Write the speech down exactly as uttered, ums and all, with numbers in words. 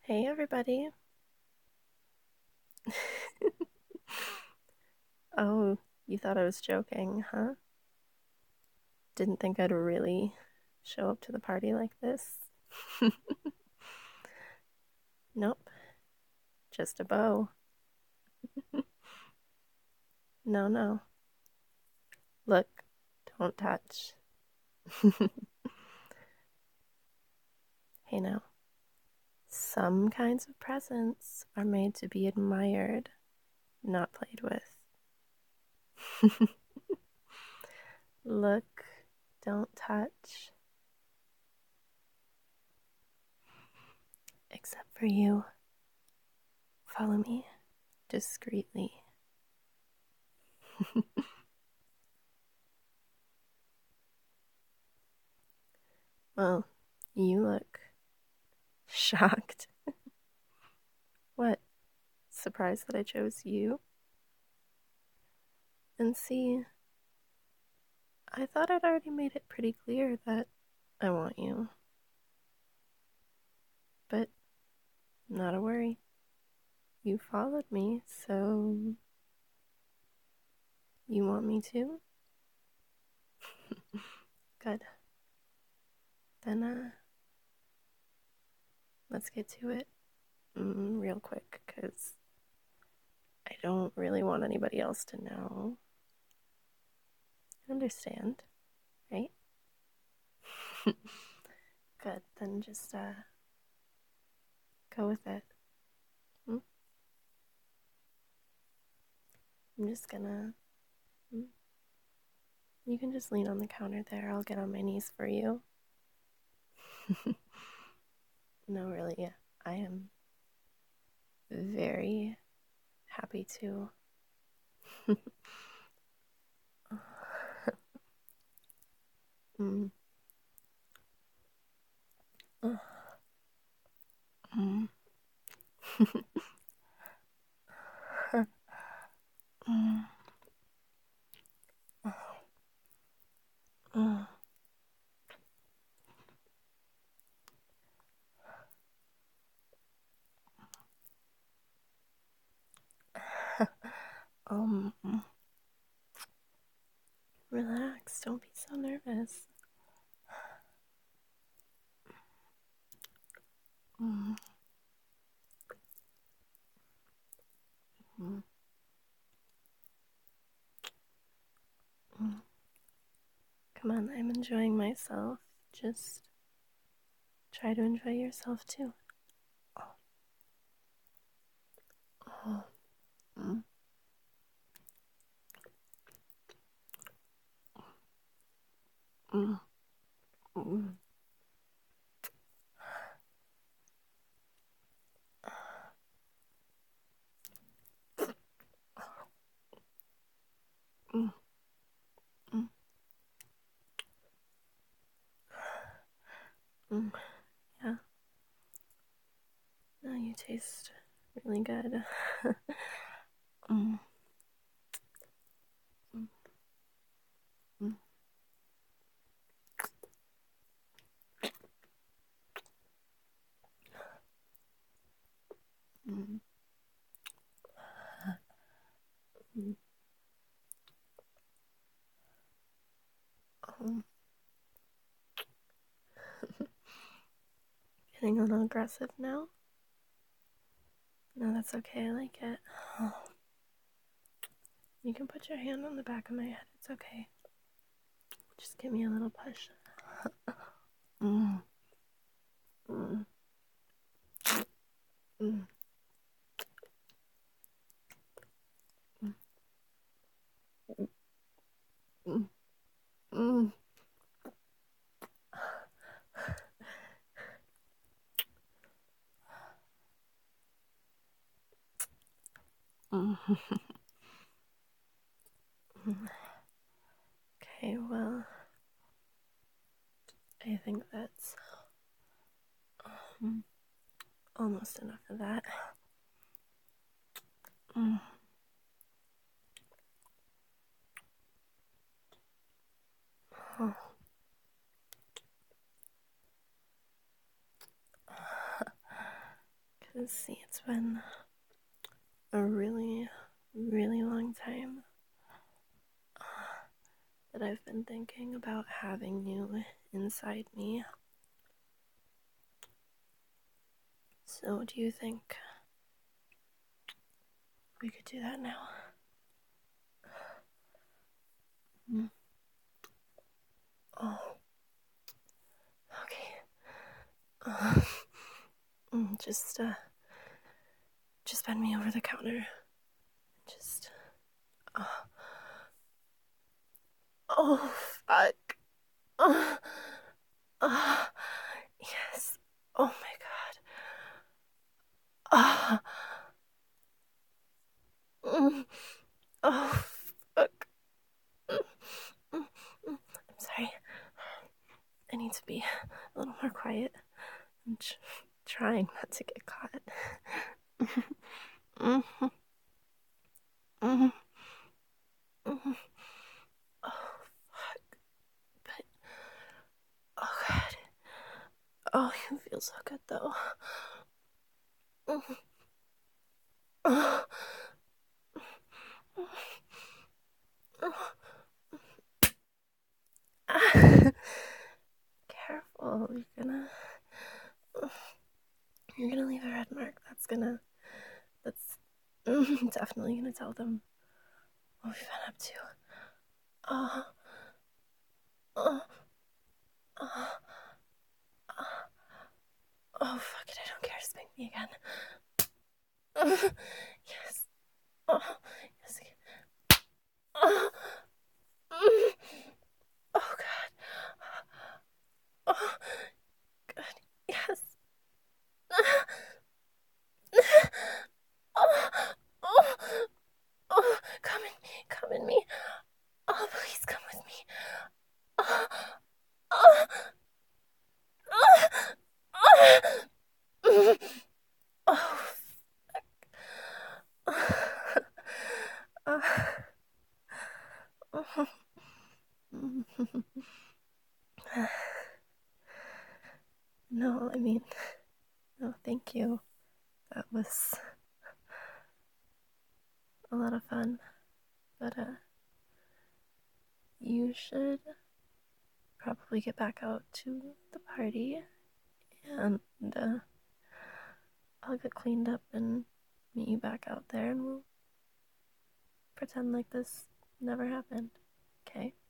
Hey, everybody. Oh, you thought I was joking, huh? Didn't think I'd really show up to the party like this? Nope, just a bow. No, no. Look, don't touch. Hey, now. Some kinds of presents are made to be admired, not played with. Look, don't touch. Except for you. Follow me discreetly. Well, you look shocked. What? Surprised that I chose you? And see, I thought I'd already made it pretty clear that I want you. But not a worry. You followed me, so you want me to? Good. Then, uh, let's get to it mm, real quick, because I don't really want anybody else to know. Understand, right? Good. Then just, uh, go with it. Hmm? I'm just gonna. Hmm? You can just lean on the counter there. I'll get on my knees for you. No, really, yeah. I am very happy to. mm. Mm. mm. Mm. um, relax. Don't be so nervous. Mm. Mm. Mm. Come on, I'm enjoying myself. Just try to enjoy yourself too. Oh. Mm. Mm. Mm. Mm. Mm. Mm. Yeah. No, you taste really good. mm. Mm. Mm. Mm. Mm. Um, Getting a little aggressive now? No, that's okay. I like it. Oh. You can put your hand on the back of my head. It's okay. Just give me a little push. Mm. Mm. Mm. Mm. Mm. Mm. Okay, well, I think that's um, almost enough of that. Mm. Oh. Cause see, it's been a really, really long time that I've been thinking about having you inside me. So, do you think we could do that now? Mm. Oh, okay. Uh, mm, just, uh, just bend me over the counter. Just, uh, oh, fuck. Uh, uh, yes. Oh my god. Ah. Mm. Oh, fuck. Mm, mm, mm. I'm sorry. I need to be a little more quiet. I'm tr- trying not to get caught. Mhm, mhm, mhm. Oh, fuck. But, oh, God. Oh, you feel so good, though. Mhm. Oh, oh. Ah. Careful. You're gonna. You're gonna leave a red mark. That's gonna. That's definitely gonna tell them what we've been up to. Oh, oh, oh, oh, oh, fuck it. I don't care. Spank me again. Yes. Oh, yes. Oh, mm. Oh, God. Oh, good. Yes. Oh, oh, oh, come in me, come in me. Oh, please come with me. Oh, oh, oh, oh, oh, oh. No, I mean, no, thank you. That was a lot of fun. But, uh, you should probably get back out to the party and, uh, I'll get cleaned up and meet you back out there and we'll pretend like this never happened. Okay?